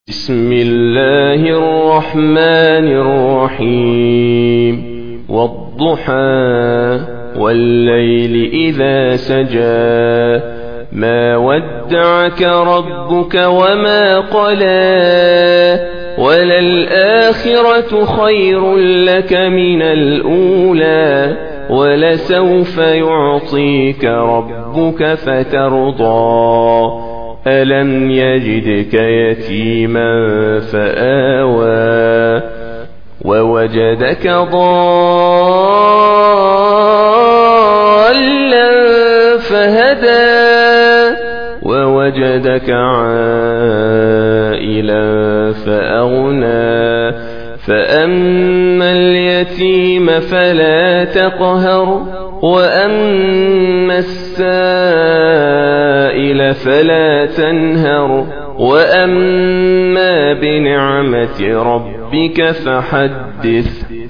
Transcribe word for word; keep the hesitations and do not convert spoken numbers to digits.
بسم الله الرحمن الرحيم والضحى والليل إذا سجى ما ودعك ربك وما قلى وللآخرة خير لك من الأولى ولسوف يعطيك ربك فترضى ألم يجدك يتيما فآوى ووجدك ضالا فهدى ووجدك عائلا فأغنى فأما اليتيم فلا تقهر وأما السائل فلا تنهر وأما بنعمة ربك فحدث